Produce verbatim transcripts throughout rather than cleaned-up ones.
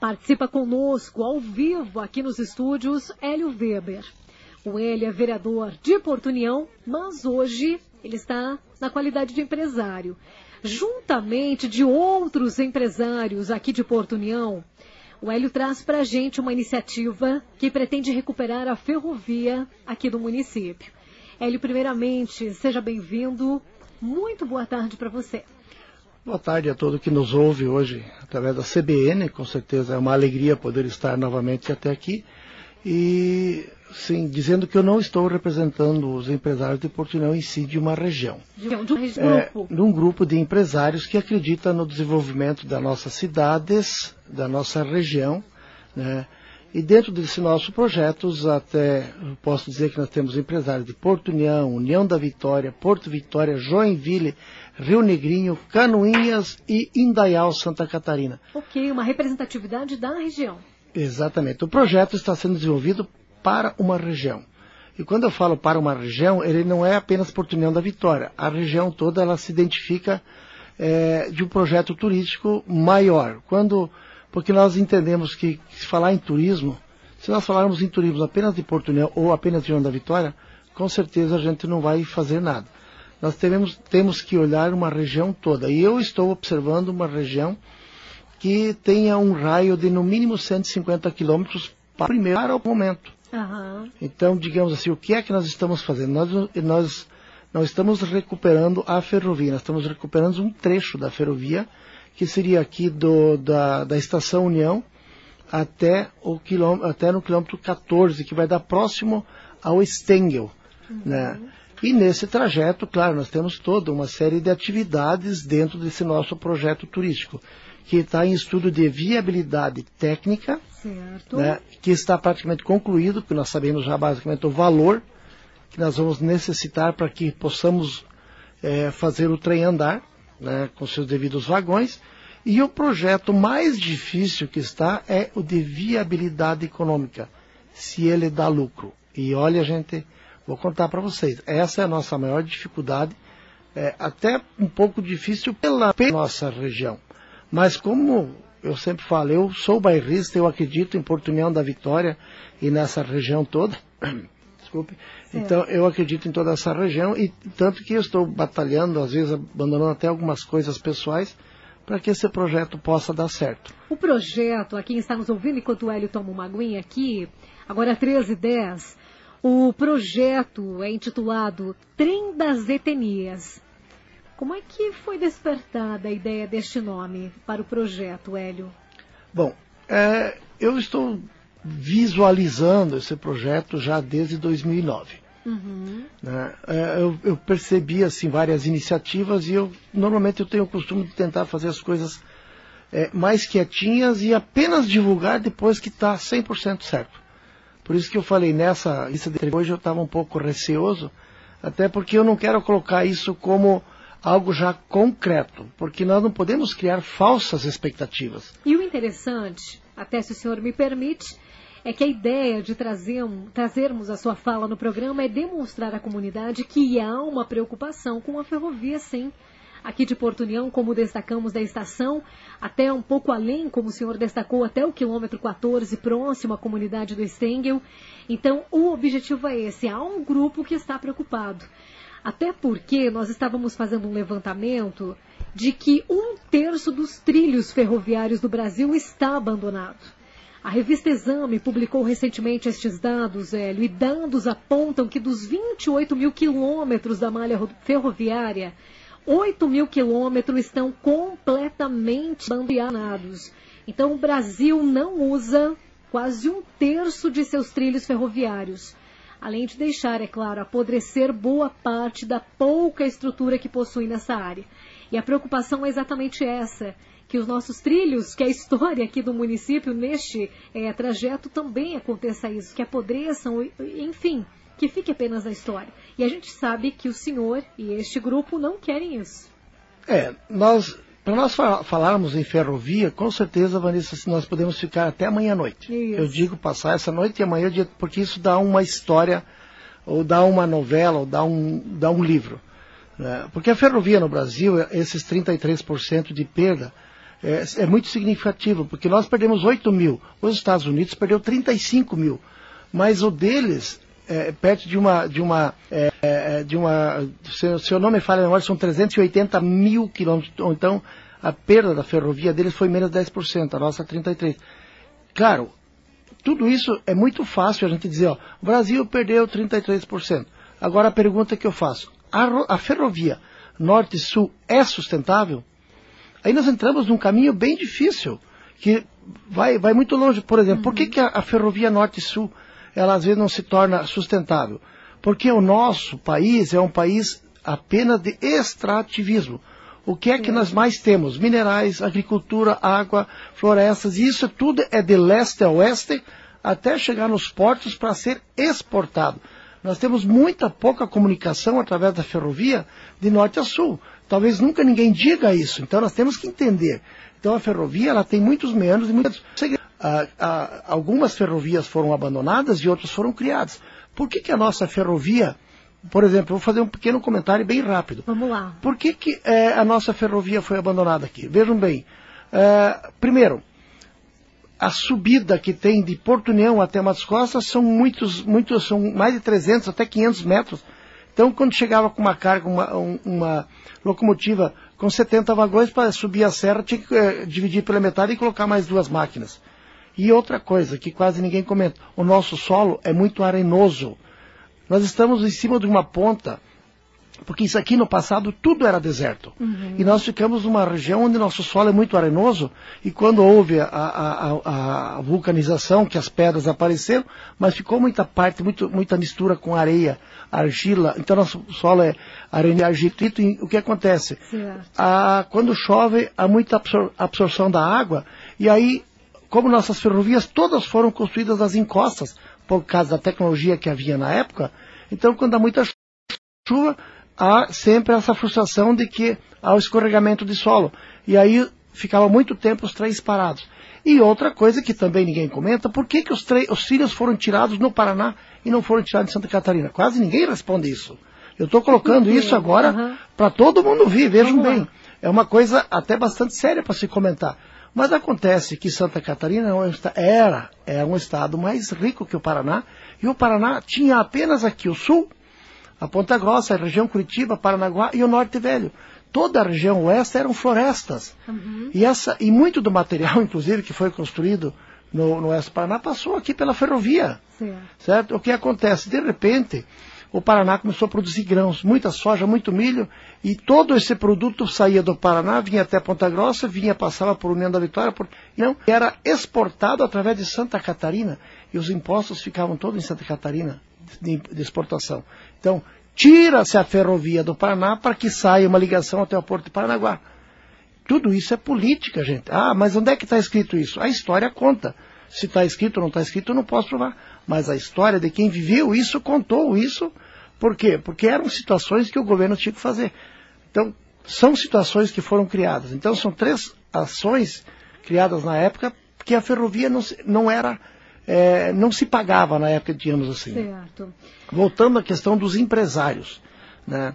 Participa conosco ao vivo aqui nos estúdios Hélio Weber. O Hélio é vereador de Porto União, mas hoje ele está na qualidade de empresário. Juntamente de outros empresários aqui de Porto União, o Hélio traz para a gente uma iniciativa que pretende recuperar a ferrovia aqui do município. Hélio, primeiramente, seja bem-vindo. Muito boa tarde para você. Boa tarde a todo que nos ouve hoje através da C B N. Com certeza é uma alegria poder estar novamente até aqui. E, sim, dizendo que eu não estou representando os empresários de Porto União em si, de uma região. De um grupo? É, de um grupo de empresários que acredita no desenvolvimento das nossas cidades, da nossa região, né? E dentro desse nosso projeto, até eu posso dizer que nós temos empresários de Porto União, União da Vitória, Porto Vitória, Joinville, Rio Negrinho, Canoinhas e Indaial, Santa Catarina. Ok, uma representatividade da região. Exatamente. O projeto está sendo desenvolvido para uma região. E quando eu falo para uma região, ele não é apenas Porto União da Vitória. A região toda ela se identifica é, de um projeto turístico maior. Quando, porque nós entendemos que, se falar em turismo, se nós falarmos em turismo apenas de Porto União ou apenas de União da Vitória, com certeza a gente não vai fazer nada. Nós teremos, temos que olhar uma região toda. E eu estou observando uma região que tenha um raio de no mínimo cento e cinquenta quilômetros para o primeiro para o momento. Uhum. Então, digamos assim, o que é que nós estamos fazendo? Nós, nós não estamos recuperando a ferrovia, nós estamos recuperando um trecho da ferrovia, que seria aqui do, da, da Estação União até, o quilômetro, até no quilômetro quatorze, que vai dar próximo ao Stengel. Uhum. Né? E nesse trajeto, claro, nós temos toda uma série de atividades dentro desse nosso projeto turístico, que está em estudo de viabilidade técnica, né, que está praticamente concluído, porque nós sabemos já basicamente o valor que nós vamos necessitar para que possamos é, fazer o trem andar, né, com seus devidos vagões. E o projeto mais difícil que está é o de viabilidade econômica, se ele dá lucro. E olha, gente, vou contar para vocês, essa é a nossa maior dificuldade, é, até um pouco difícil pela, pela nossa região. Mas como eu sempre falo, eu sou bairrista, eu acredito em Porto União da Vitória e nessa região toda. Desculpe. Então eu acredito em toda essa região e tanto que eu estou batalhando, às vezes abandonando até algumas coisas pessoais, para que esse projeto possa dar certo. O projeto, a quem está nos ouvindo enquanto o Hélio toma uma aguinha aqui, agora treze e dez, o projeto é intitulado Trem das Etnias. Como é que foi despertada a ideia deste nome para o projeto, Hélio? Bom, é, eu estou visualizando esse projeto já desde dois mil e nove. Uhum. Né? É, eu, eu percebi assim, várias iniciativas e eu normalmente eu tenho o costume de tentar fazer as coisas é, mais quietinhas e apenas divulgar depois que está cem por cento certo. Por isso que eu falei, nessa lista de hoje eu estava um pouco receoso, até porque eu não quero colocar isso como algo já concreto, porque nós não podemos criar falsas expectativas. E o interessante, até se o senhor me permite, é que a ideia de trazer, trazermos a sua fala no programa é demonstrar à comunidade que há uma preocupação com a ferrovia, sim. Aqui de Porto União, como destacamos da estação, até um pouco além, como o senhor destacou, até o quilômetro quatorze, próximo à comunidade do Stengel. Então, o objetivo é esse, há um grupo que está preocupado. Até porque nós estávamos fazendo um levantamento de que um terço dos trilhos ferroviários do Brasil está abandonado. A revista Exame publicou recentemente estes dados, Hélio, e dados apontam que dos vinte e oito mil quilômetros da malha ferroviária, oito mil quilômetros estão completamente abandonados. Então o Brasil não usa quase um terço de seus trilhos ferroviários. Além de deixar, é claro, apodrecer boa parte da pouca estrutura que possui nessa área. E a preocupação é exatamente essa, que os nossos trilhos, que a história aqui do município, neste é, trajeto, também aconteça isso, que apodreçam, enfim, que fique apenas na história. E a gente sabe que o senhor e este grupo não querem isso. É, nós... Para nós falarmos em ferrovia, com certeza, Vanessa, nós podemos ficar até amanhã à noite. Isso. Eu digo passar essa noite e amanhã, porque isso dá uma história, ou dá uma novela, ou dá um, dá um livro. Né? Porque a ferrovia no Brasil, esses trinta e três por cento de perda, é, é muito significativo, porque nós perdemos oito mil, os Estados Unidos perdeu trinta e cinco mil, mas o deles, é, perto de uma, de uma, é, de uma, se, se eu não me falha a memória, são trezentos e oitenta mil quilômetros, então a perda da ferrovia deles foi menos de dez por cento, a nossa trinta e três por cento. Claro, tudo isso é muito fácil a gente dizer, ó, o Brasil perdeu trinta e três por cento. Agora a pergunta que eu faço, a, a ferrovia norte-sul é sustentável? Aí nós entramos num caminho bem difícil, que vai, vai muito longe. Por exemplo, uhum. por que, que a, a ferrovia norte-sul, ela às vezes não se torna sustentável? Porque o nosso país é um país apenas de extrativismo. O que é que nós mais temos? Minerais, agricultura, água, florestas, e isso tudo é de leste a oeste, até chegar nos portos para ser exportado. Nós temos muita pouca comunicação através da ferrovia de norte a sul. Talvez nunca ninguém diga isso, então nós temos que entender. Então a ferrovia ela tem muitos meandros e muitos segredos. Ah, ah, algumas ferrovias foram abandonadas e outras foram criadas. Por que que a nossa ferrovia, por exemplo, eu vou fazer um pequeno comentário bem rápido. Vamos lá. Por que que eh, a nossa ferrovia foi abandonada aqui? Vejam bem, eh, primeiro, a subida que tem de Porto União até Matos Costa são muitos, muitos, são mais de trezentos até quinhentos metros. Então, quando chegava com uma carga, uma, uma locomotiva com setenta vagões para subir a serra, tinha que eh, dividir pela metade e colocar mais duas máquinas. E outra coisa que quase ninguém comenta, o nosso solo é muito arenoso. Nós estamos em cima de uma ponta, porque isso aqui no passado tudo era deserto. Uhum. E nós ficamos numa região onde nosso solo é muito arenoso, e quando houve a, a, a, a vulcanização, que as pedras apareceram, mas ficou muita parte, muito, muita mistura com areia, argila, então nosso solo é areia e argilito, e o que acontece? A, quando chove, há muita absor absorção da água, e aí, como nossas ferrovias todas foram construídas nas encostas, por causa da tecnologia que havia na época, então quando há muita chuva, há sempre essa frustração de que há o escorregamento de solo. E aí ficava muito tempo os trens parados. E outra coisa que também ninguém comenta, por que que os, os trilhos foram tirados no Paraná e não foram tirados em Santa Catarina? Quase ninguém responde isso. Eu estou colocando isso agora uhum. para todo mundo ver, vejam bem. Lá. É uma coisa até bastante séria para se comentar. Mas acontece que Santa Catarina era, era um estado mais rico que o Paraná, e o Paraná tinha apenas aqui o sul, a Ponta Grossa, a região Curitiba, Paranaguá e o Norte Velho. Toda a região oeste eram florestas. Uhum. E, essa, e muito do material, inclusive, que foi construído no, no oeste do Paraná, passou aqui pela ferrovia. Sim. Certo? O que acontece? De repente, o Paraná começou a produzir grãos, muita soja, muito milho, e todo esse produto saía do Paraná, vinha até Ponta Grossa, vinha, passava por União da Vitória, por... não, era exportado através de Santa Catarina, e os impostos ficavam todos em Santa Catarina, de, de exportação. Então, tira-se a ferrovia do Paraná para que saia uma ligação até o Porto de Paranaguá. Tudo isso é política, gente. Ah, mas onde é que está escrito isso? A história conta. Se está escrito ou não está escrito, eu não posso provar. Mas a história de quem viveu isso, contou isso. Por quê? Porque eram situações que o governo tinha que fazer. Então, são situações que foram criadas. Então, são três ações criadas na época que a ferrovia não, não era, é, não se pagava na época, digamos assim. Certo. Voltando à questão dos empresários, né?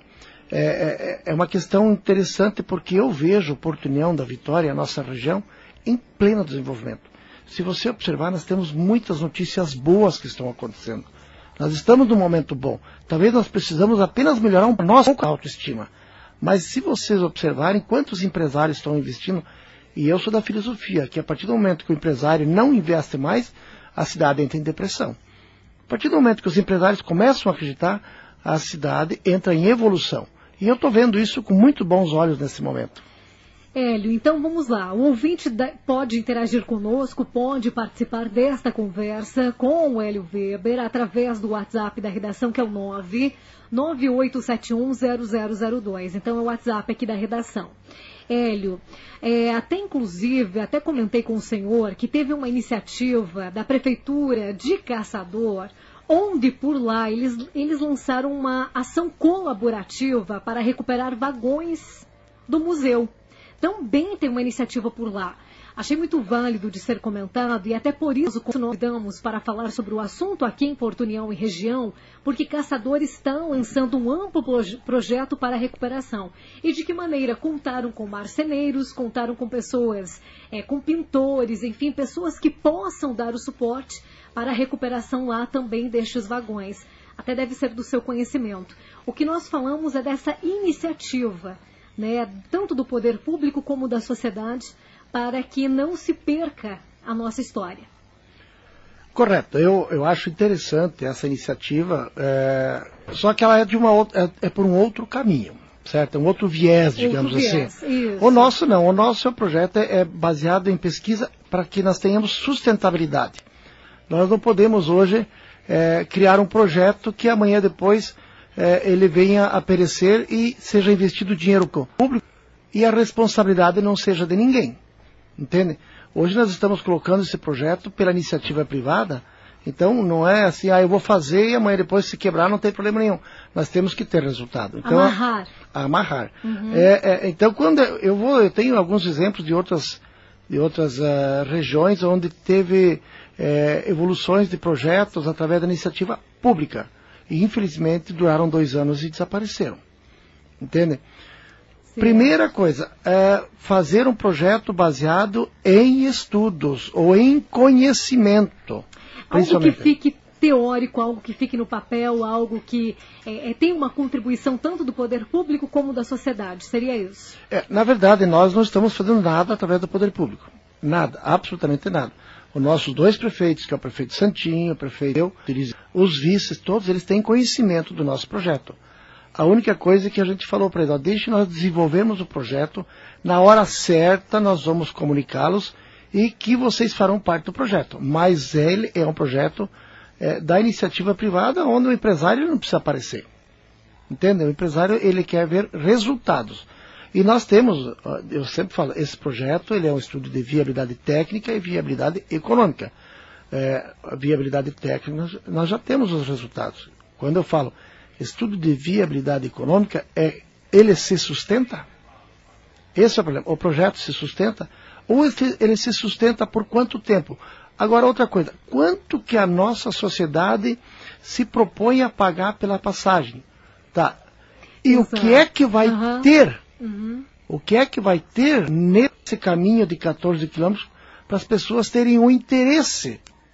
É, é, é uma questão interessante porque eu vejo Porto União da Vitória, a nossa região, em pleno desenvolvimento. Se você observar, nós temos muitas notícias boas que estão acontecendo. Nós estamos num momento bom. Talvez nós precisamos apenas melhorar um nossa autoestima. Mas se vocês observarem quantos empresários estão investindo, e eu sou da filosofia, que a partir do momento que o empresário não investe mais, a cidade entra em depressão. A partir do momento que os empresários começam a acreditar, a cidade entra em evolução. E eu estou vendo isso com muito bons olhos nesse momento. Hélio, então vamos lá. O ouvinte pode interagir conosco, pode participar desta conversa com o Hélio Weber através do WhatsApp da redação, que é o nove nove oito sete um zero zero zero dois. Então é o WhatsApp aqui da redação. Hélio, é, até inclusive, até comentei com o senhor que teve uma iniciativa da Prefeitura de Caçador, onde por lá eles, eles lançaram uma ação colaborativa para recuperar vagões do museu. Também tem uma iniciativa por lá. Achei muito válido de ser comentado e até por isso convidamos para falar sobre o assunto aqui em Porto União e região, porque Caçadores está lançando um amplo projeto para a recuperação. E de que maneira contaram com marceneiros, contaram com pessoas, é, com pintores, enfim, pessoas que possam dar o suporte para a recuperação lá também destes vagões. Até deve ser do seu conhecimento. O que nós falamos é dessa iniciativa, né, tanto do poder público como da sociedade, para que não se perca a nossa história. Correto. Eu, eu acho interessante essa iniciativa, é, só que ela é, de uma outra, é, é por um outro caminho, certo? Um outro viés, digamos outro viés, assim. Isso. O nosso não. O nosso projeto é, é baseado em pesquisa para que nós tenhamos sustentabilidade. Nós não podemos hoje é, criar um projeto que amanhã depois é, ele venha a perecer e seja investido dinheiro público e a responsabilidade não seja de ninguém. Entende? Hoje nós estamos colocando esse projeto pela iniciativa privada, então não é assim, ah, eu vou fazer e amanhã depois se quebrar não tem problema nenhum. Nós temos que ter resultado. Então, amarrar. A, amarrar. Uhum. É, é, então quando eu vou, eu tenho alguns exemplos de outras, de outras uh, regiões onde teve é, evoluções de projetos através da iniciativa pública. E infelizmente duraram dois anos e desapareceram. Entende? Sim. Primeira coisa, é fazer um projeto baseado em estudos ou em conhecimento. Algo que fique teórico, algo que fique no papel, algo que é, é, tem uma contribuição tanto do poder público como da sociedade. Seria isso? É, na verdade, nós não estamos fazendo nada através do poder público. Nada, absolutamente nada. Os nossos dois prefeitos, que é o prefeito Santinho, o prefeito eu, os vices, todos eles têm conhecimento do nosso projeto. A única coisa que a gente falou para eles, ó, deixe nós desenvolvermos o projeto, na hora certa nós vamos comunicá-los e que vocês farão parte do projeto. Mas ele é um projeto é, da iniciativa privada, onde o empresário não precisa aparecer. Entende? O empresário ele quer ver resultados. E nós temos, eu sempre falo, esse projeto ele é um estudo de viabilidade técnica e viabilidade econômica. É, a viabilidade técnica, nós já temos os resultados. Quando eu falo estudo de viabilidade econômica, é, ele se sustenta? Esse é o problema. O projeto se sustenta? Ou ele se sustenta por quanto tempo? Agora, outra coisa. Quanto que a nossa sociedade se propõe a pagar pela passagem? Tá. E Exato. O que é que vai uhum. ter? Uhum. O que é que vai ter nesse caminho de quatorze quilômetros para as pessoas terem um interesse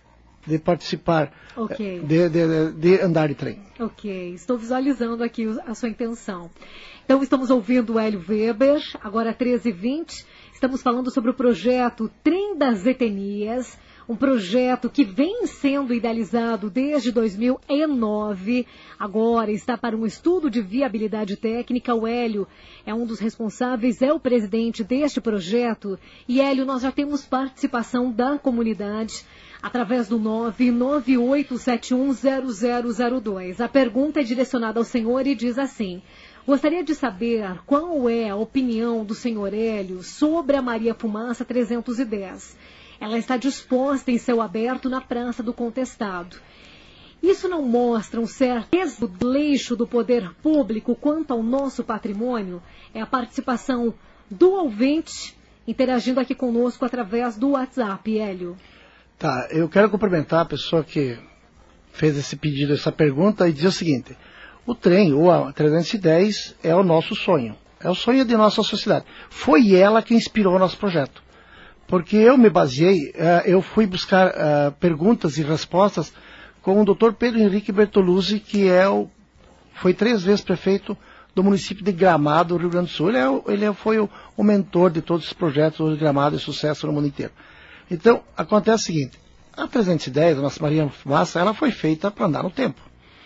de participar, okay. de, de, de andar de trem. Ok, estou visualizando aqui a sua intenção. Então estamos ouvindo o Hélio Weber, agora treze e vinte, estamos falando sobre o projeto Trem das Etnias, um projeto que vem sendo idealizado desde dois mil e nove, agora está para um estudo de viabilidade técnica. O Hélio é um dos responsáveis, é o presidente deste projeto. E Hélio, nós já temos participação da comunidade através do nove nove oito sete um zero zero zero dois. A pergunta é direcionada ao senhor e diz assim: gostaria de saber qual é a opinião do senhor Hélio sobre a Maria Fumaça trezentos e dez. Ela está disposta em céu aberto na Praça do Contestado. Isso não mostra um certo desleixo do poder público quanto ao nosso patrimônio? É a participação do ouvinte interagindo aqui conosco através do WhatsApp, Hélio. Tá, eu quero cumprimentar a pessoa que fez esse pedido, essa pergunta, e dizer o seguinte: o trem, ou a trezentos e dez, é o nosso sonho. É o sonho de nossa sociedade. Foi ela que inspirou o nosso projeto. Porque eu me baseei, uh, eu fui buscar uh, perguntas e respostas com o doutor Pedro Henrique Bertoluzzi, que é o, foi três vezes prefeito do município de Gramado, Rio Grande do Sul. Ele, é o, ele foi o, o mentor de todos os projetos de Gramado e sucesso no mundo inteiro. Então, acontece o seguinte: a trezentos e dez, a nossa Maria Fumaça, ela foi feita para andar no tempo.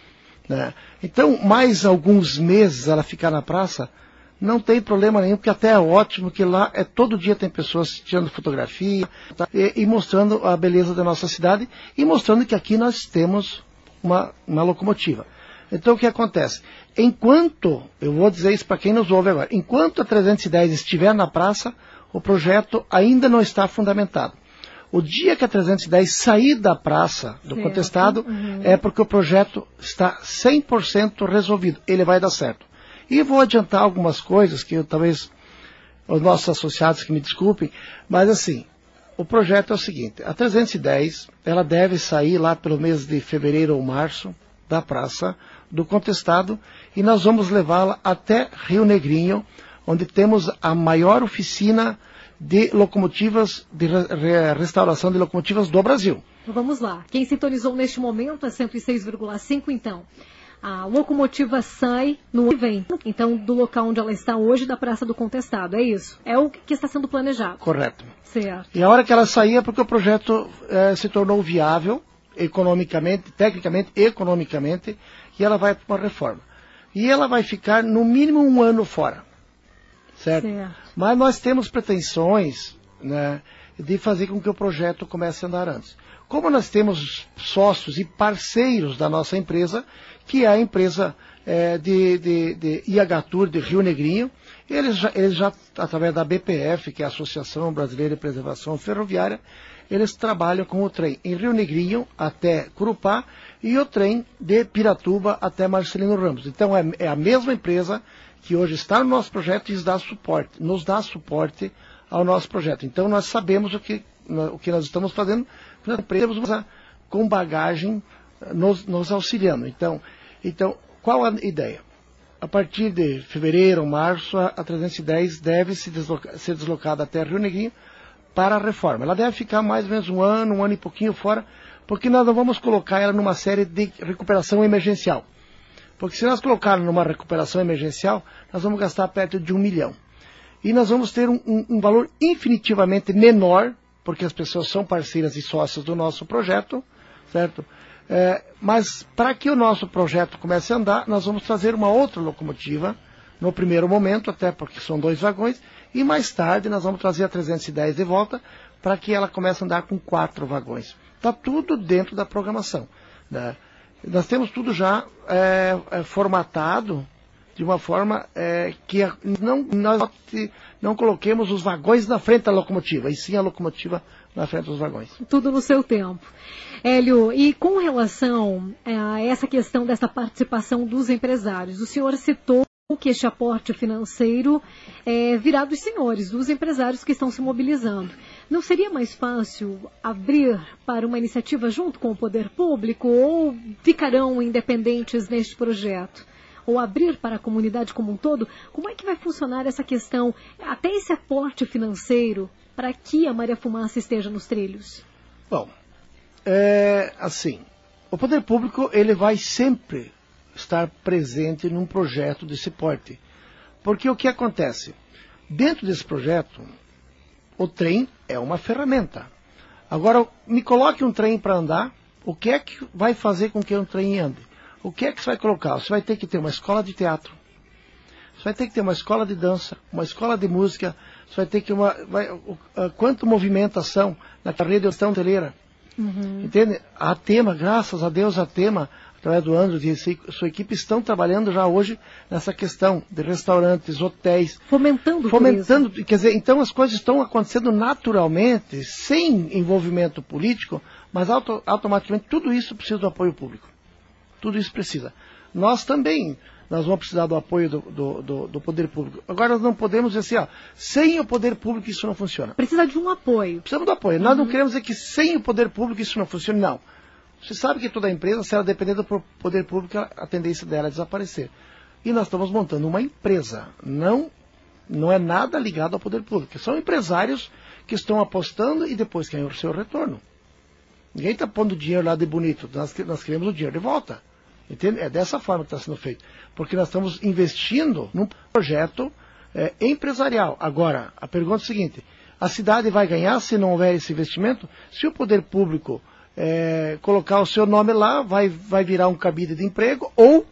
Né? Então, mais alguns meses ela ficar na praça, não tem problema nenhum, porque até é ótimo que lá é, todo dia tem pessoas tirando fotografia, tá? e, e mostrando a beleza da nossa cidade e mostrando que aqui nós temos uma, uma locomotiva. Então o que acontece? Enquanto, eu vou dizer isso para quem nos ouve agora, enquanto a trezentos e dez estiver na praça, o projeto ainda não está fundamentado. O dia que a trezentos e dez sair da praça do certo. Contestado, uhum. é porque o projeto está cem por cento resolvido, ele vai dar certo. E vou adiantar algumas coisas que eu, talvez os nossos associados que me desculpem, mas assim, o projeto é o seguinte, a trezentos e dez, ela deve sair lá pelo mês de fevereiro ou março da praça do Contestado e nós vamos levá-la até Rio Negrinho, onde temos a maior oficina de locomotivas, de re restauração de locomotivas do Brasil. Vamos lá. Quem sintonizou neste momento é cento e seis vírgula cinco, então. A locomotiva sai no ano que vem, então, do local onde ela está hoje, da Praça do Contestado. É isso? É o que está sendo planejado. Correto. Certo. E a hora que ela sair é porque o projeto eh, se tornou viável, economicamente, tecnicamente e economicamente, e ela vai para uma reforma. E ela vai ficar no mínimo um ano fora. Certo? Certo. Mas nós temos pretensões, né, de fazer com que o projeto comece a andar antes. Como nós temos sócios e parceiros da nossa empresa, que é a empresa é, de, de, de I H Tour de Rio Negrinho, eles já, eles já, através da B P F, que é a Associação Brasileira de Preservação Ferroviária, eles trabalham com o trem em Rio Negrinho até Curupá e o trem de Piratuba até Marcelino Ramos. Então é, é a mesma empresa que hoje está no nosso projeto e nos dá suporte, nos dá suporte ao nosso projeto. Então nós sabemos o que, o que nós estamos fazendo, nós temos com bagagem nos, nos auxiliando. Então, então, qual a ideia? A partir de fevereiro, março, a, a trezentos e dez deve se desloca, ser deslocada até Rio Negrinho para a reforma. Ela deve ficar mais ou menos um ano, um ano e pouquinho fora, porque nós não vamos colocar ela numa série de recuperação emergencial. Porque se nós colocarmos numa recuperação emergencial, nós vamos gastar perto de um milhão. E nós vamos ter um, um, um valor infinitivamente menor, porque as pessoas são parceiras e sócias do nosso projeto, certo? É, mas para que o nosso projeto comece a andar, nós vamos trazer uma outra locomotiva, no primeiro momento, até porque são dois vagões, e mais tarde nós vamos trazer a trezentos e dez de volta, para que ela comece a andar com quatro vagões. Está tudo dentro da programação, né? Nós temos tudo já é, é, formatado de uma forma é, que a, não, nós não coloquemos os vagões na frente da locomotiva, e sim a locomotiva na frente dos vagões. Tudo no seu tempo. Hélio, e com relação a essa questão dessa participação dos empresários, o senhor citou que este aporte financeiro é, virá dos senhores, dos empresários que estão se mobilizando. Não seria mais fácil abrir para uma iniciativa junto com o poder público ou ficarão independentes neste projeto? Ou abrir para a comunidade como um todo? Como é que vai funcionar essa questão, até esse aporte financeiro, para que a Maria Fumaça esteja nos trilhos? Bom, é assim, o poder público ele vai sempre estar presente num projeto desse porte. Porque o que acontece? Dentro desse projeto, o trem é uma ferramenta. Agora, me coloque um trem para andar, o que é que vai fazer com que um trem ande? O que é que você vai colocar? Você vai ter que ter uma escola de teatro, você vai ter que ter uma escola de dança, uma escola de música, você vai ter que uma... Vai, uh, quanto movimentação na rede hoteleira. Uhum. Entende? A Tema, graças a Deus, a Tema, através do Andros e sua equipe, estão trabalhando já hoje nessa questão de restaurantes, hotéis. Fomentando Fomentando, quer dizer, então as coisas estão acontecendo naturalmente, sem envolvimento político, mas auto, automaticamente tudo isso precisa do apoio público. Tudo isso precisa. Nós também, nós vamos precisar do apoio do, do, do, do poder público. Agora nós não podemos dizer assim, ó, sem o poder público isso não funciona. Precisa de um apoio. Precisamos do apoio. Uhum. Nós não queremos dizer que sem o poder público isso não funcione, não. Você sabe que toda empresa, se ela depender do poder público, a tendência dela é desaparecer. E nós estamos montando uma empresa. Não, não é nada ligado ao poder público. São empresários que estão apostando e depois querem o seu retorno. Ninguém está pondo dinheiro lá de bonito. Nós, nós queremos o dinheiro de volta. Entende? É dessa forma que está sendo feito. Porque nós estamos investindo num projeto é, empresarial. Agora, a pergunta é a seguinte. A cidade vai ganhar se não houver esse investimento? Se o poder público É, colocar o seu nome lá, vai, vai virar um cabide de emprego ou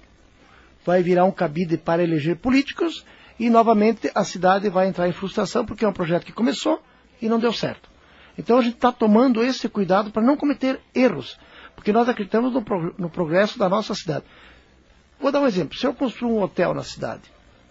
vai virar um cabide para eleger políticos e novamente a cidade vai entrar em frustração porque é um projeto que começou e não deu certo. Então a gente está tomando esse cuidado para não cometer erros, porque nós acreditamos no, pro, no progresso da nossa cidade. Vou dar um exemplo, se eu construir um hotel na cidade,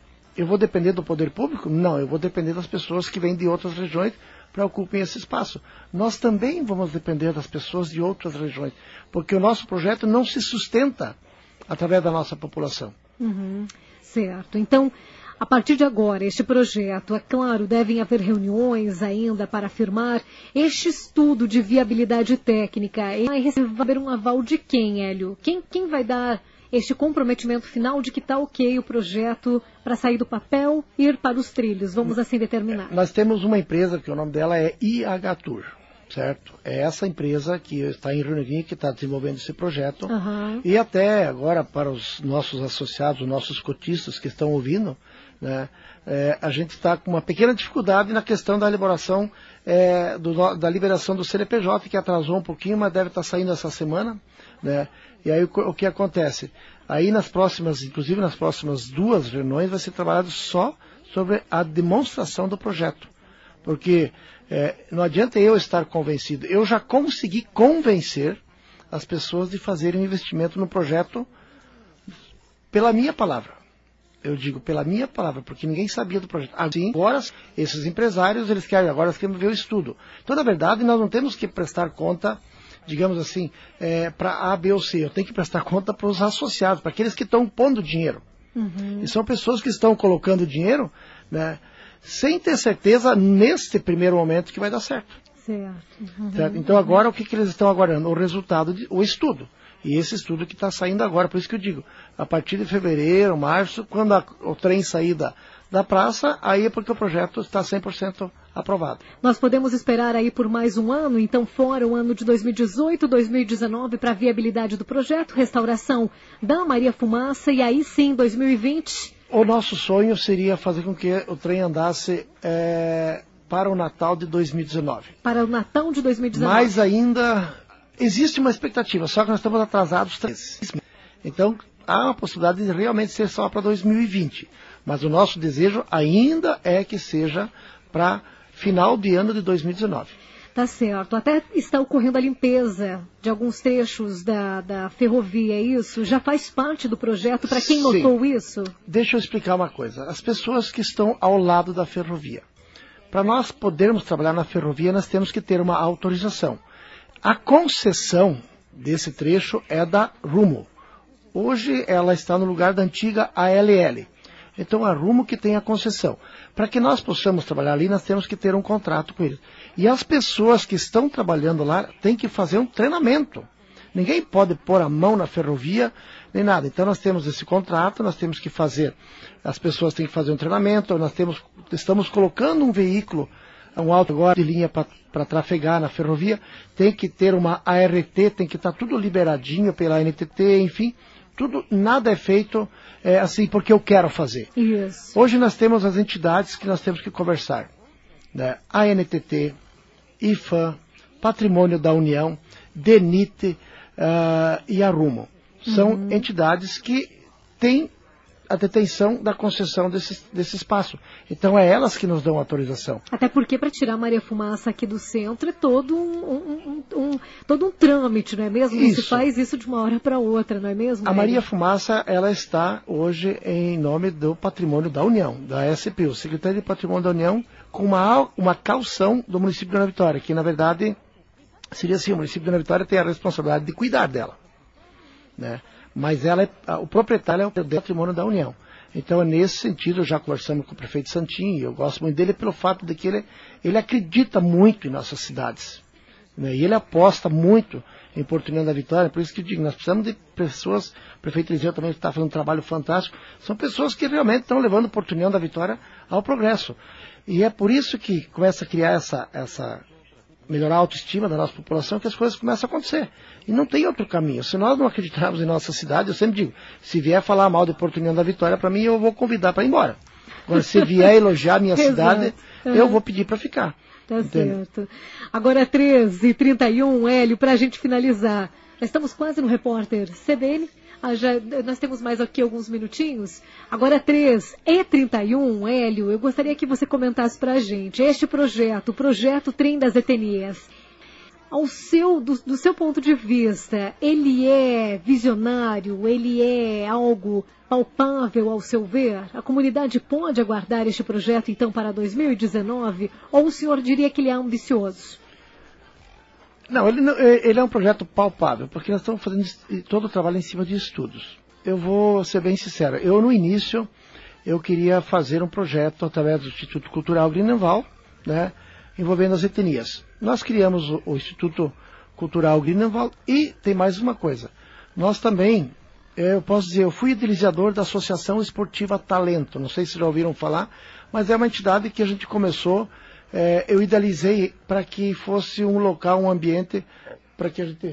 eu vou depender do poder público? Não, eu vou depender das pessoas que vêm de outras regiões para ocupem esse espaço. Nós também vamos depender das pessoas de outras regiões, porque o nosso projeto não se sustenta através da nossa população. Uhum, certo. Então, A partir de agora, este projeto, é claro, devem haver reuniões ainda para afirmar este estudo de viabilidade técnica. E vai receber um aval de quem, Hélio? Quem, quem vai dar este comprometimento final de que está ok o projeto para sair do papel e ir para os trilhos? Vamos assim determinar. Nós temos uma empresa que o nome dela é I H Tour, certo? É essa empresa que está em Rio que está desenvolvendo esse projeto. Uhum. E até agora, para os nossos associados, os nossos cotistas que estão ouvindo, né, é, a gente está com uma pequena dificuldade na questão da liberação, é, do, da liberação do C N P J, que atrasou um pouquinho, mas deve estar saindo essa semana, né? E aí o, o que acontece? Aí nas próximas, inclusive nas próximas duas reuniões, vai ser trabalhado só sobre a demonstração do projeto. Porque é, não adianta eu estar convencido. Eu já consegui convencer as pessoas de fazerem um investimento no projeto pela minha palavra. Eu digo pela minha palavra, porque ninguém sabia do projeto. Assim, agora, esses empresários, eles querem, agora eles querem ver o estudo. Então, na verdade, nós não temos que prestar conta, digamos assim, é, para A, B ou C. Eu tenho que prestar conta para os associados, para aqueles que estão pondo dinheiro. Uhum. E são pessoas que estão colocando dinheiro, né, sem ter certeza, neste primeiro momento, que vai dar certo. Certo. Uhum. Certo? Então, agora, o que, que eles estão aguardando? O resultado, de, o estudo. E esse estudo que está saindo agora, por isso que eu digo, a partir de fevereiro, março, quando a, o trem sair da, da praça, aí é porque o projeto está cem por cento aprovado. Nós podemos esperar aí por mais um ano, então fora o ano de dois mil e dezoito, dois mil e dezenove, para a viabilidade do projeto, restauração da Maria Fumaça, e aí sim, dois mil e vinte... O nosso sonho seria fazer com que o trem andasse é, para o Natal de dois mil e dezenove. Para o Natal de dois mil e dezenove. Mas ainda existe uma expectativa, só que nós estamos atrasados três meses. Então, há uma possibilidade de realmente ser só para dois mil e vinte. Mas o nosso desejo ainda é que seja para final de ano de dois mil e dezenove. Tá certo. Até está ocorrendo a limpeza de alguns trechos da, da ferrovia, é isso? Já faz parte do projeto, para quem notou Sim. isso? Deixa eu explicar uma coisa. As pessoas que estão ao lado da ferrovia. Para nós podermos trabalhar na ferrovia, nós temos que ter uma autorização. A concessão desse trecho é da Rumo. Hoje ela está no lugar da antiga A L L. Então a Rumo que tem a concessão. Para que nós possamos trabalhar ali, nós temos que ter um contrato com eles. E as pessoas que estão trabalhando lá têm que fazer um treinamento. Ninguém pode pôr a mão na ferrovia, nem nada. Então nós temos esse contrato, nós temos que fazer, as pessoas têm que fazer um treinamento, nós temos, estamos colocando um veículo, um auto agora de linha para trafegar na ferrovia, tem que ter uma A R T, tem que estar tudo liberadinho pela N T T, enfim, tudo, nada é feito é, assim porque eu quero fazer. Isso. Hoje nós temos as entidades que nós temos que conversar, né? A N T T, I F A M, Patrimônio da União, DENIT uh, e a Rumo. São uhum. entidades que têm a detenção da concessão desse, desse espaço. Então é elas que nos dão autorização. Até porque para tirar a Maria Fumaça aqui do centro é todo um, um, um, um, todo um trâmite, não é mesmo? Não se faz isso de uma hora para outra, não é mesmo? A Maria Fumaça, ela está hoje em nome do Patrimônio da União, da S P U, Secretaria de Patrimônio da União, com uma, uma calção do município de Dona Vitória, que na verdade seria assim, o município de Dona Vitória tem a responsabilidade de cuidar dela, né? Mas ela é, o proprietário é o Patrimônio da União. Então, nesse sentido, já conversamos com o prefeito Santinho, e eu gosto muito dele pelo fato de que ele, ele acredita muito em nossas cidades, né? E ele aposta muito em Porto União da Vitória, por isso que eu digo, nós precisamos de pessoas, o prefeito Eliseu também está fazendo um trabalho fantástico, são pessoas que realmente estão levando Porto União da Vitória ao progresso. E é por isso que começa a criar essa... essa melhorar a autoestima da nossa população, que as coisas começam a acontecer. E não tem outro caminho. Se nós não acreditarmos em nossa cidade, eu sempre digo, se vier falar mal de Porto União da Vitória, para mim, eu vou convidar para ir embora. Agora, se vier elogiar a minha cidade, uhum. eu vou pedir para ficar. Tá certo. Agora, treze e trinta e um, Hélio, para a gente finalizar. Já estamos quase no repórter C B N. Ah, já, nós temos mais aqui alguns minutinhos. Agora, três e trinta e um, Hélio, eu gostaria que você comentasse para a gente. Este projeto, o projeto Trem das Etnias, ao seu, do, do seu ponto de vista, ele é visionário, ele é algo palpável ao seu ver? A comunidade pode aguardar este projeto, então, para dois mil e dezenove? Ou o senhor diria que ele é ambicioso? Não, ele, não, ele é um projeto palpável, porque nós estamos fazendo todo o trabalho em cima de estudos. Eu vou ser bem sincero, eu no início, eu queria fazer um projeto através do Instituto Cultural Greenenwald, né, envolvendo as etnias. Nós criamos o, o Instituto Cultural Greenenwald e tem mais uma coisa. Nós também, eu posso dizer, eu fui idealizador da Associação Esportiva Talento. Não sei se já ouviram falar, mas é uma entidade que a gente começou, é, eu idealizei para que fosse um local, um ambiente, para que a gente,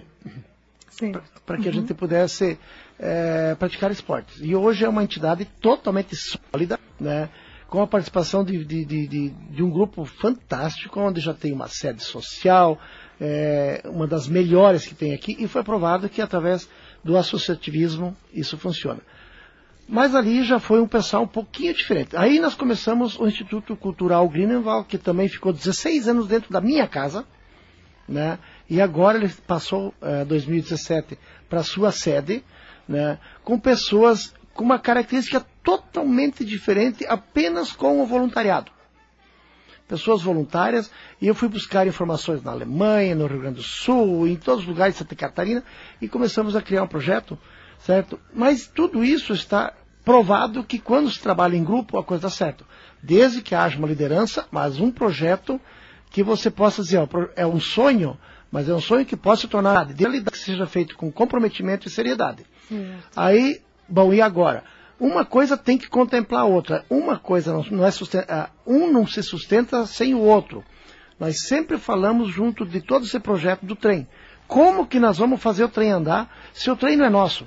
para que uhum. a gente pudesse é, praticar esportes. E hoje é uma entidade totalmente sólida, né, com a participação de, de, de, de, de um grupo fantástico, onde já tem uma sede social, é, uma das melhores que tem aqui, e foi provado que através do associativismo isso funciona. Mas ali já foi um pessoal um pouquinho diferente. Aí nós começamos o Instituto Cultural Greenenwald, que também ficou dezesseis anos dentro da minha casa, né? E agora ele passou, em dois mil e dezessete, para a sua sede, né? Com pessoas com uma característica totalmente diferente, apenas com o voluntariado. Pessoas voluntárias, e eu fui buscar informações na Alemanha, no Rio Grande do Sul, em todos os lugares de Santa Catarina, e começamos a criar um projeto, certo? Mas tudo isso está provado que quando se trabalha em grupo, a coisa dá certo. Desde que haja uma liderança, mas um projeto que você possa dizer, ó, é um sonho, mas é um sonho que possa se tornar realidade, que seja feito com comprometimento e seriedade. Sim. Aí, bom, e agora? Uma coisa tem que contemplar a outra. Uma coisa não, não é sustenta, um não se sustenta sem o outro. Nós sempre falamos junto de todo esse projeto do trem. Como que nós vamos fazer o trem andar se o trem não é nosso?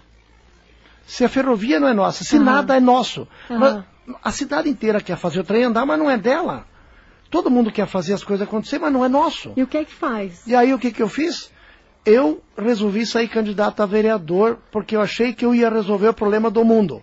Se a ferrovia não é nossa, se uhum. nada é nosso. Uhum. Nós, a cidade inteira quer fazer o trem andar, mas não é dela. Todo mundo quer fazer as coisas acontecer, mas não é nosso. E o que é que faz? E aí o que que eu fiz? Eu resolvi sair candidato a vereador porque eu achei que eu ia resolver o problema do mundo.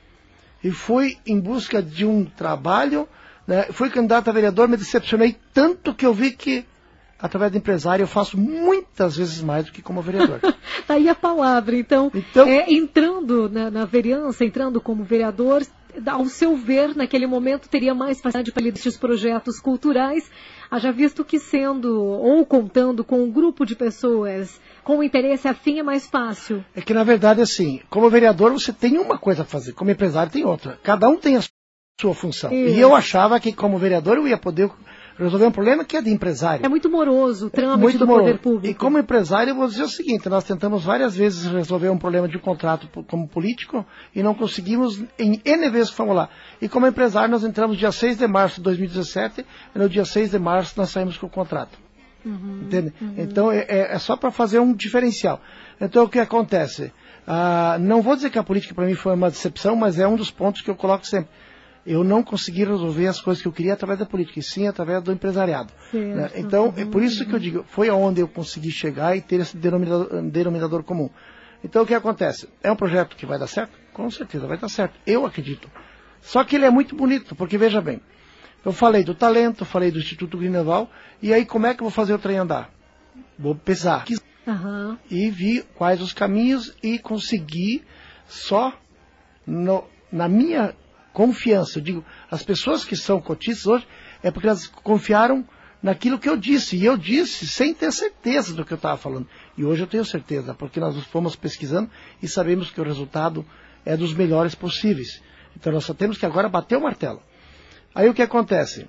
E fui em busca de um trabalho, né? Fui candidato a vereador, me decepcionei tanto que eu vi que, através de empresário, eu faço muitas vezes mais do que como vereador. Tá aí a palavra, então, então é, entrando na, na vereança, entrando como vereador, ao seu ver, naquele momento, teria mais facilidade para lidar com esses projetos culturais, haja visto que sendo, ou contando com um grupo de pessoas com interesse afim é mais fácil. É que, na verdade, assim, como vereador você tem uma coisa a fazer, como empresário tem outra. Cada um tem a sua função. Isso. E eu achava que, como vereador, eu ia poder resolver um problema que é de empresário. É muito moroso o trâmite muito do moroso. poder público. E como empresário, eu vou dizer o seguinte, nós tentamos várias vezes resolver um problema de um contrato como político e não conseguimos em N vezes formular. E como empresário, nós entramos dia seis de março de dois mil e dezessete e no dia seis de março nós saímos com o contrato. Uhum, Entende? Uhum. Então é, é só para fazer um diferencial. Então o que acontece? Ah, não vou dizer que a política para mim foi uma decepção, mas é um dos pontos que eu coloco sempre. Eu não consegui resolver as coisas que eu queria através da política, e sim através do empresariado. Né? Então, uhum, é por isso que eu digo, foi aonde eu consegui chegar e ter esse denominador, denominador comum. Então, o que acontece? É um projeto que vai dar certo? Com certeza vai dar certo. Eu acredito. Só que ele é muito bonito, porque veja bem, eu falei do talento, falei do Instituto Greenenwald, e aí como é que eu vou fazer o trem andar? Vou pesar. Uhum. E vi quais os caminhos e consegui só no, na minha confiança. Eu digo, as pessoas que são cotistas hoje é porque elas confiaram naquilo que eu disse. E eu disse sem ter certeza do que eu estava falando. E hoje eu tenho certeza, porque nós fomos pesquisando e sabemos que o resultado é dos melhores possíveis. Então nós só temos que agora bater o martelo. Aí o que acontece?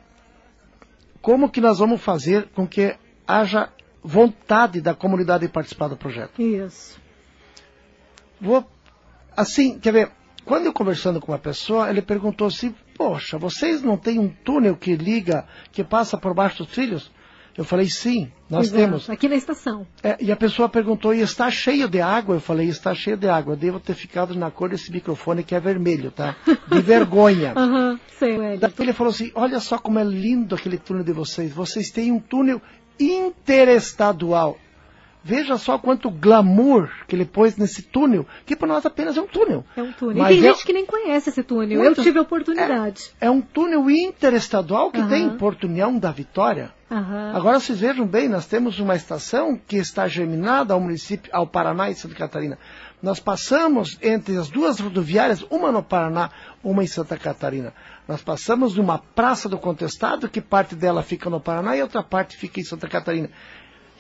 Como que nós vamos fazer com que haja vontade da comunidade de participar do projeto? Isso. Vou, assim, quer ver, quando eu conversando com uma pessoa, ele perguntou assim, poxa, vocês não têm um túnel que liga, que passa por baixo dos trilhos? Eu falei, sim, nós Exato. temos. Aqui na estação. É, e a pessoa perguntou, e está cheio de água? Eu falei, está cheio de água. Eu devo ter ficado na cor desse microfone que é vermelho, tá? De vergonha. Aham, sei, Daí ele falou assim, olha só como é lindo aquele túnel de vocês. Vocês têm um túnel interestadual. Veja só quanto glamour que ele pôs nesse túnel, que para nós apenas é um túnel. É um túnel. Mas e tem é... gente que nem conhece esse túnel. Muito... Eu tive a oportunidade. É, é um túnel interestadual que uhum. tem em Porto União da Vitória. Uhum. Agora vocês vejam bem, nós temos uma estação que está germinada ao município, ao Paraná e Santa Catarina. Nós passamos entre as duas rodoviárias, uma no Paraná, uma em Santa Catarina. Nós passamos numa praça do Contestado, que parte dela fica no Paraná e outra parte fica em Santa Catarina.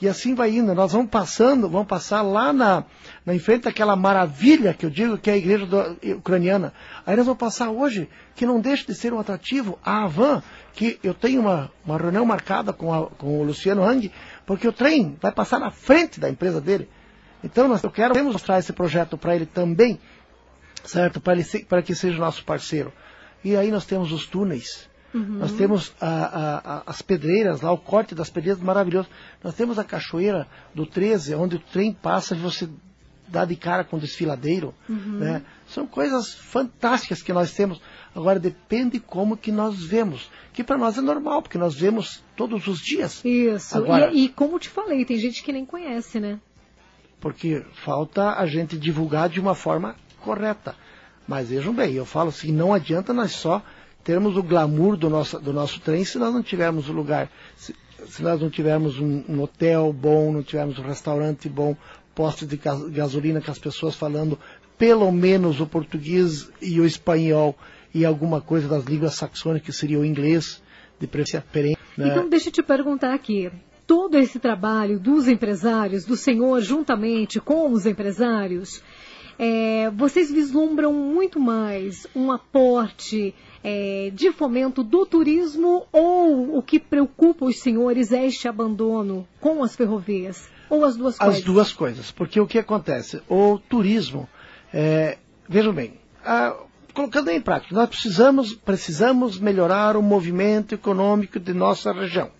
E assim vai indo, nós vamos passando, vamos passar lá na, na em frente daquela maravilha que eu digo que é a igreja do, ucraniana. Aí nós vamos passar hoje, que não deixa de ser um atrativo, a Havan, que eu tenho uma, uma reunião marcada com, a, com o Luciano Hang, porque o trem vai passar na frente da empresa dele. Então nós, eu quero mostrar esse projeto para ele também, certo? Para, ele, para que seja nosso parceiro. E aí nós temos os túneis. Uhum. Nós temos a, a, a, as pedreiras lá, o corte das pedreiras maravilhoso. Nós temos a cachoeira do treze, onde o trem passa e você dá de cara com o desfiladeiro. Uhum. Né? São coisas fantásticas que nós temos. Agora depende como que nós vemos. Que para nós é normal, porque nós vemos todos os dias. Isso. Agora, e, e como te falei, tem gente que nem conhece, né? Porque falta a gente divulgar de uma forma correta. Mas vejam bem, eu falo assim, não adianta nós só termos o glamour do nosso, do nosso trem se nós não tivermos o lugar, se, se nós não tivermos um, um hotel bom, não tivermos um restaurante bom, postos de gasolina com as pessoas falando pelo menos o português e o espanhol e alguma coisa das línguas saxônicas que seria o inglês, de preferência perene. Né? Então deixa eu te perguntar aqui, todo esse trabalho dos empresários, do senhor juntamente com os empresários, é, vocês vislumbram muito mais um aporte É, de fomento do turismo ou o que preocupa os senhores é este abandono com as ferrovias? Ou as duas coisas? As duas coisas, porque o que acontece? O turismo, é, vejam bem, a, colocando em prática, nós precisamos, precisamos melhorar o movimento econômico de nossa região.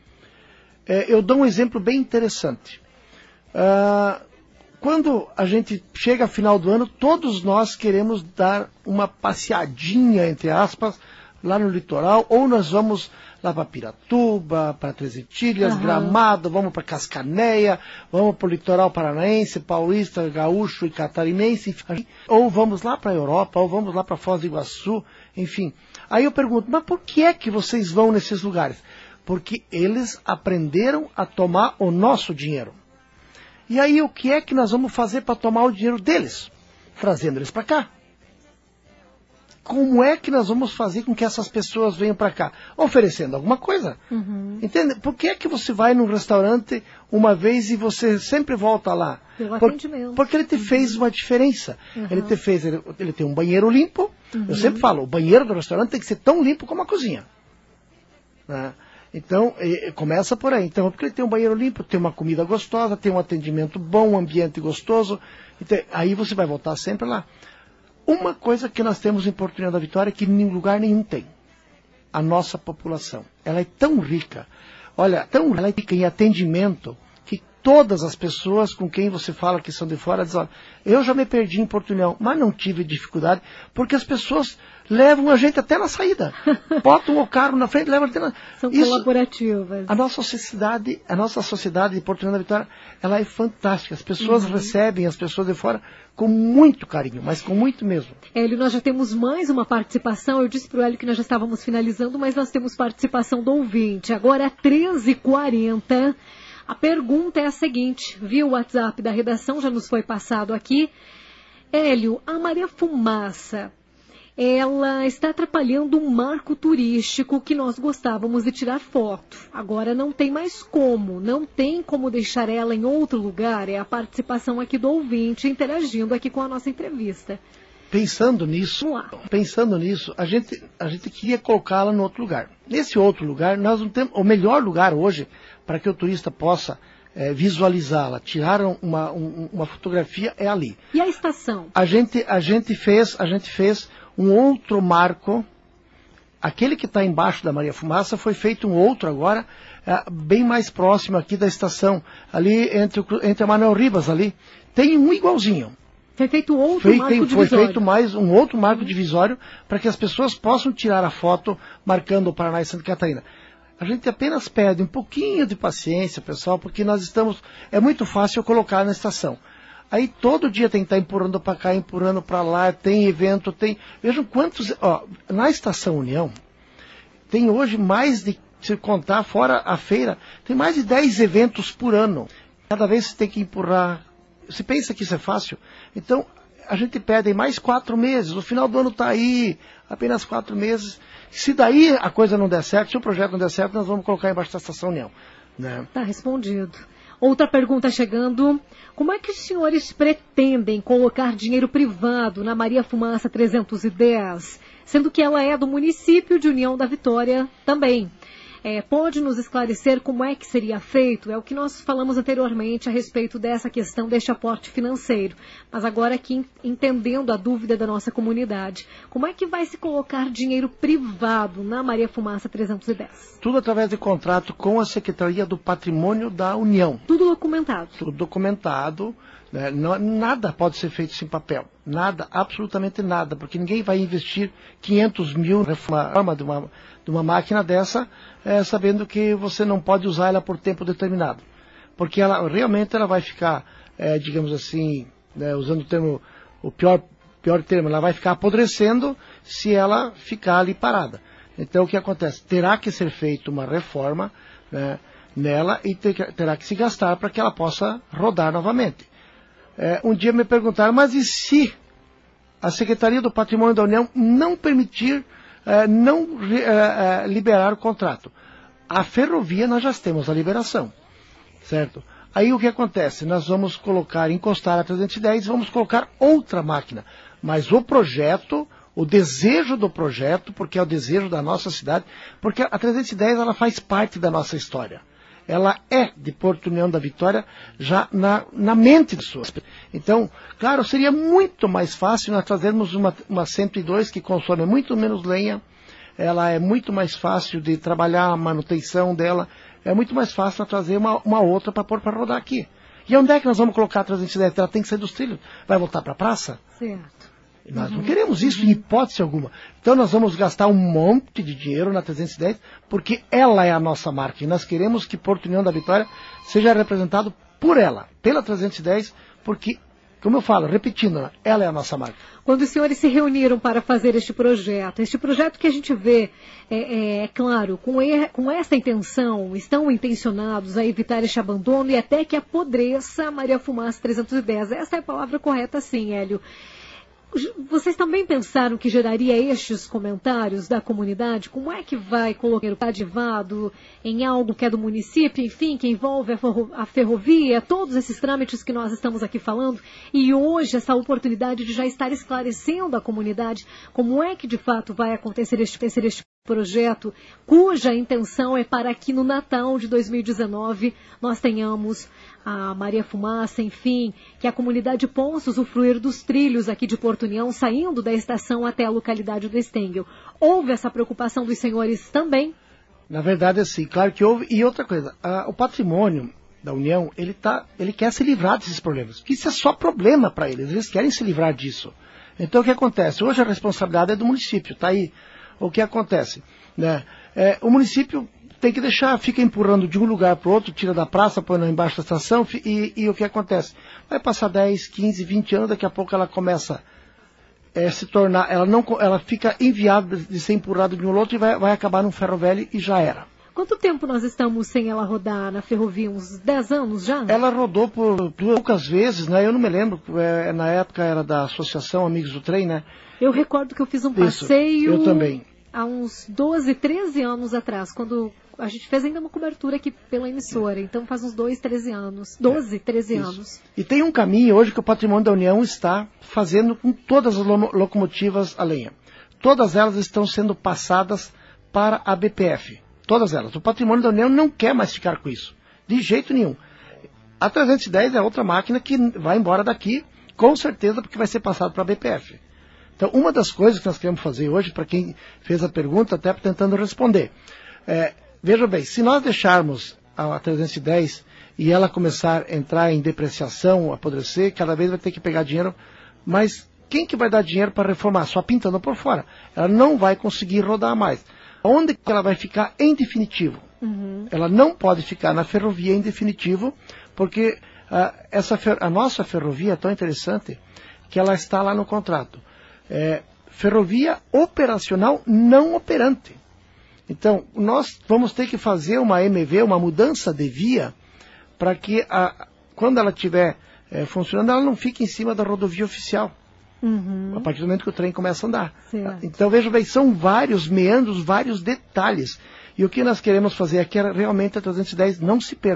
É, eu dou um exemplo bem interessante. Ah, Quando a gente chega ao final do ano, todos nós queremos dar uma passeadinha, entre aspas, lá no litoral, ou nós vamos lá para Piratuba, para Três Itilhas, uhum. Gramado, vamos para Cascanéia, vamos para o litoral paranaense, paulista, gaúcho e catarinense, enfim, ou vamos lá para a Europa, ou vamos lá para Foz do Iguaçu, enfim. Aí eu pergunto, mas por que é que vocês vão nesses lugares? Porque eles aprenderam a tomar o nosso dinheiro. E aí o que é que nós vamos fazer para tomar o dinheiro deles? Trazendo eles para cá. Como é que nós vamos fazer com que essas pessoas venham para cá? Oferecendo alguma coisa. Uhum. Entende? Por que é que você vai num restaurante uma vez e você sempre volta lá? Pelo Por, atendimento. porque ele te uhum. fez uma diferença. Uhum. Ele te fez, ele, ele tem um banheiro limpo. Uhum. Eu sempre falo, o banheiro do restaurante tem que ser tão limpo como a cozinha. Né? Então, e, começa por aí. Então, porque ele tem um banheiro limpo, tem uma comida gostosa, tem um atendimento bom, um ambiente gostoso. Então, aí você vai voltar sempre lá. Uma coisa que nós temos em Porto União da Vitória que em lugar nenhum tem. A nossa população. Ela é tão rica. Olha, tão ela é rica em atendimento que todas as pessoas com quem você fala que são de fora dizem, olha, eu já me perdi em Porto União, mas não tive dificuldade, porque as pessoas levam a gente até na saída. Botam o carro na frente, levam até na... São Isso, colaborativas. A nossa sociedade, a nossa sociedade de Porto União da Vitória, ela é fantástica. As pessoas uhum. recebem as pessoas de fora com muito carinho, mas com muito mesmo. Hélio, nós já temos mais uma participação. Eu disse para o Hélio que nós já estávamos finalizando, mas nós temos participação do ouvinte. Agora, treze e quarenta. A pergunta é a seguinte, via o WhatsApp da redação, já nos foi passado aqui. Hélio, a Maria Fumaça, ela está atrapalhando um marco turístico que nós gostávamos de tirar foto. Agora não tem mais como, não tem como deixar ela em outro lugar. É a participação aqui do ouvinte interagindo aqui com a nossa entrevista. Pensando nisso, pensando nisso, a gente, a gente queria colocá-la em outro lugar. Nesse outro lugar, nós não temos, o melhor lugar hoje para que o turista possa é, visualizá-la, tirar uma, um, uma fotografia é ali. E a estação? A gente, a gente fez, a gente fez um outro marco, aquele que está embaixo da Maria Fumaça, foi feito um outro agora, é, bem mais próximo aqui da estação, ali entre, entre a Manuel Ribas ali, tem um igualzinho. Foi feito outro foi, marco tem, divisório. Foi feito mais um outro marco divisório para que as pessoas possam tirar a foto marcando o Paraná e Santa Catarina. A gente apenas pede um pouquinho de paciência, pessoal, porque nós estamos... É muito fácil colocar na estação. Aí todo dia tem que estar empurrando para cá, empurrando para lá, tem evento, tem... Vejam quantos... Ó, na Estação União, tem hoje mais de... Se contar fora a feira, tem mais de dez eventos por ano. Cada vez você tem que empurrar... Você pensa que isso é fácil? Então, a gente pede mais quatro meses. O final do ano está aí, apenas quatro meses. Se daí a coisa não der certo, se o projeto não der certo, nós vamos colocar embaixo da Estação União. Né? Tá respondido. Outra pergunta chegando. Como é que os senhores pretendem colocar dinheiro privado na Maria Fumaça trezentos e dez, sendo que ela é do município de União da Vitória também? É, pode nos esclarecer como é que seria feito? É o que nós falamos anteriormente a respeito dessa questão deste aporte financeiro. Mas agora aqui entendendo a dúvida da nossa comunidade. Como é que vai se colocar dinheiro privado na Maria Fumaça trezentos e dez? Tudo através de contrato com a Secretaria do Patrimônio da União. Tudo documentado? Tudo documentado. Né? Não, nada pode ser feito sem papel. Nada, absolutamente nada. Porque ninguém vai investir quinhentos mil na reforma de uma, de uma máquina dessa, é, sabendo que você não pode usar ela por tempo determinado. Porque ela realmente ela vai ficar, é, digamos assim, né, usando o termo, o pior, pior termo, ela vai ficar apodrecendo se ela ficar ali parada. Então o que acontece? Terá que ser feita uma reforma, né, nela e ter, terá que se gastar para que ela possa rodar novamente. É, um dia me perguntaram, mas e se a Secretaria do Patrimônio da União não permitir, é, não é, é, liberar o contrato? A ferrovia nós já temos a liberação, certo? Aí o que acontece? Nós vamos colocar, encostar a trezentos e dez, vamos colocar outra máquina. Mas o projeto, o desejo do projeto, porque é o desejo da nossa cidade, porque a trezentos e dez ela faz parte da nossa história. Ela é de Porto União da Vitória já na, na mente das pessoas. Então, claro, seria muito mais fácil nós trazermos uma, uma cento e dois que consome muito menos lenha, ela é muito mais fácil de trabalhar a manutenção dela, é muito mais fácil nós trazer uma, uma outra para pôr para rodar aqui. E onde é que nós vamos colocar a trezentos e dez? Ela tem que sair dos trilhos. Vai voltar para a praça? Certo. Nós não queremos isso em hipótese alguma. Então nós vamos gastar um monte de dinheiro na trezentos e dez, porque ela é a nossa marca. E nós queremos que Porto União da Vitória seja representado por ela, pela trezentos e dez, porque, como eu falo, repetindo, ela é a nossa marca. Quando os senhores se reuniram para fazer este projeto, este projeto que a gente vê, é, é claro, com, e, com essa intenção, estão intencionados a evitar este abandono e até que apodreça a Maria Fumaça trezentos e dez. Essa é a palavra correta, sim, Hélio. Vocês também pensaram que geraria estes comentários da comunidade? Como é que vai colocar o adivado em algo que é do município, enfim, que envolve a ferrovia, todos esses trâmites que nós estamos aqui falando, e hoje essa oportunidade de já estar esclarecendo a comunidade como é que de fato vai acontecer este, este projeto, cuja intenção é para que no Natal de dois mil e dezenove nós tenhamos a Maria Fumaça, enfim, que a comunidade possa usufruir dos trilhos aqui de Porto União, saindo da estação até a localidade do Estêngel. Houve essa preocupação dos senhores também? Na verdade, sim, claro que houve. E outra coisa, a, o patrimônio da União, ele, tá, ele quer se livrar desses problemas, porque isso é só problema para eles, eles querem se livrar disso. Então o que acontece? Hoje a responsabilidade é do município, está aí. O que acontece? Né? É, o município tem que deixar, fica empurrando de um lugar para o outro, tira da praça, põe lá embaixo da estação, e, e o que acontece? Vai passar dez, quinze, vinte anos, daqui a pouco ela começa a se tornar, ela, não, ela fica inviável de ser empurrada de um outro e vai, vai acabar num ferro velho e já era. Quanto tempo nós estamos sem ela rodar na ferrovia? Uns dez anos já? Ela rodou por poucas vezes, né? Eu não me lembro, é, na época era da Associação Amigos do Trem, né? Eu recordo que eu fiz um passeio... Isso, eu também. Há uns doze, treze anos atrás, quando a gente fez ainda uma cobertura aqui pela emissora, então faz uns doze, treze anos, doze, treze é, anos. E tem um caminho hoje que o Patrimônio da União está fazendo com todas as locomotivas a lenha. Todas elas estão sendo passadas para a B P F, todas elas. O Patrimônio da União não quer mais ficar com isso, de jeito nenhum. A trezentos e dez é outra máquina que vai embora daqui, com certeza, porque vai ser passado para a B P F. Então, uma das coisas que nós queremos fazer hoje, para quem fez a pergunta, até tentando responder, é, veja bem, se nós deixarmos a trezentos e dez e ela começar a entrar em depreciação, apodrecer, cada vez vai ter que pegar dinheiro, mas quem que vai dar dinheiro para reformar? Só pintando por fora. Ela não vai conseguir rodar mais. Onde que ela vai ficar em definitivo? Uhum. Ela não pode ficar na ferrovia em definitivo, porque uh, essa, a nossa ferrovia é tão interessante que ela está lá no contrato. É, ferrovia operacional não operante. Então, nós vamos ter que fazer uma M V, uma mudança de via, para que, a, quando ela estiver é, funcionando, ela não fique em cima da rodovia oficial. Uhum. A partir do momento que o trem começa a andar. Certo. Então, veja bem, são vários meandros, vários detalhes. E o que nós queremos fazer aqui é realmente a trezentos e dez não se perca.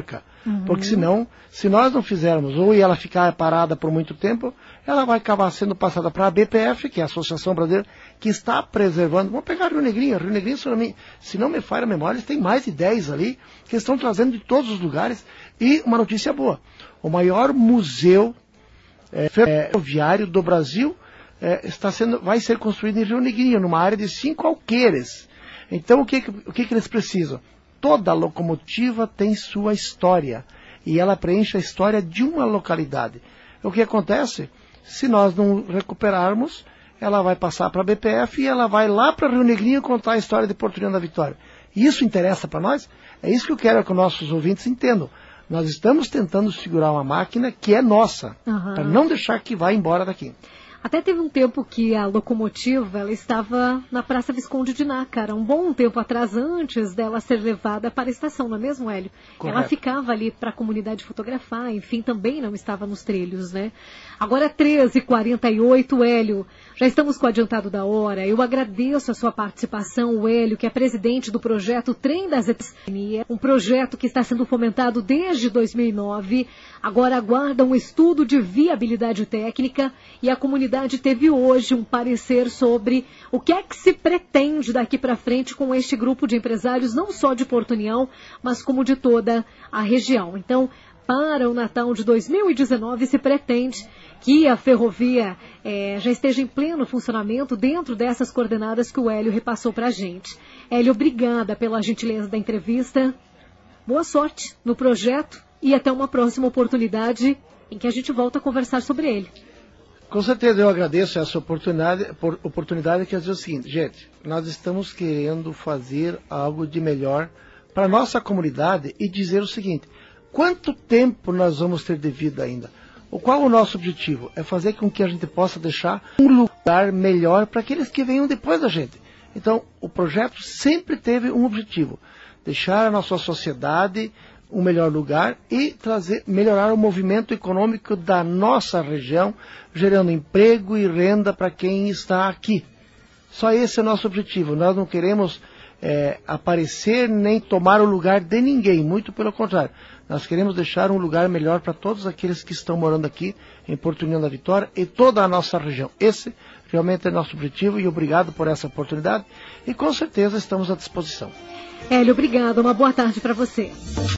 Uhum. Porque senão, se nós não fizermos, ou ela ficar parada por muito tempo, ela vai acabar sendo passada para a B P F, que é a Associação Brasileira, que está preservando. Vamos pegar Rio Negrinho. Rio Negrinho, se não me, se não me falha a memória, tem mais de dez ali, que estão trazendo de todos os lugares. E uma notícia boa, o maior museu é, ferroviário do Brasil é, está sendo, vai ser construído em Rio Negrinho, numa área de cinco alqueires. Então, o que, o que, que eles precisam? Toda locomotiva tem sua história, e ela preenche a história de uma localidade. O que acontece? Se nós não recuperarmos, ela vai passar para a B P F e ela vai lá para Rio Negrinho contar a história de Porto União da Vitória. E isso interessa para nós? É isso que eu quero que os nossos ouvintes entendam. Nós estamos tentando segurar uma máquina que é nossa, uhum. para não deixar que vá embora daqui. Até teve um tempo que a locomotiva ela estava na Praça Visconde de Nácara, um bom tempo atrás, antes dela ser levada para a estação, não é mesmo, Hélio? Correto. Ela ficava ali para a comunidade fotografar, enfim, também não estava nos trilhos, né? Agora, treze e quarenta e oito, Hélio, já estamos com o adiantado da hora. Eu agradeço a sua participação, o Hélio, que é presidente do projeto Trem das Epidemias, um projeto que está sendo fomentado desde dois mil e nove, agora aguarda um estudo de viabilidade técnica e a comunidade teve hoje um parecer sobre o que é que se pretende daqui para frente com este grupo de empresários, não só de Porto União, mas como de toda a região. Então, para o Natal de dois mil e dezenove, se pretende que a ferrovia é, já esteja em pleno funcionamento dentro dessas coordenadas que o Hélio repassou para a gente. Hélio, obrigada pela gentileza da entrevista. Boa sorte no projeto e até uma próxima oportunidade em que a gente volta a conversar sobre ele. Com certeza eu agradeço essa oportunidade, por, oportunidade que quer dizer o seguinte, gente, nós estamos querendo fazer algo de melhor para a nossa comunidade e dizer o seguinte, quanto tempo nós vamos ter de vida ainda? O qual é o nosso objetivo? É fazer com que a gente possa deixar um lugar melhor para aqueles que venham depois da gente. Então, o projeto sempre teve um objetivo, deixar a nossa sociedade um melhor lugar e trazer, melhorar o movimento econômico da nossa região, gerando emprego e renda para quem está aqui. Só esse é o nosso objetivo. Nós não queremos é, aparecer nem tomar o lugar de ninguém, muito pelo contrário. Nós queremos deixar um lugar melhor para todos aqueles que estão morando aqui em Porto União da Vitória e toda a nossa região. Esse realmente é nosso objetivo e obrigado por essa oportunidade e com certeza estamos à disposição. Hélio, obrigado. Uma boa tarde para você.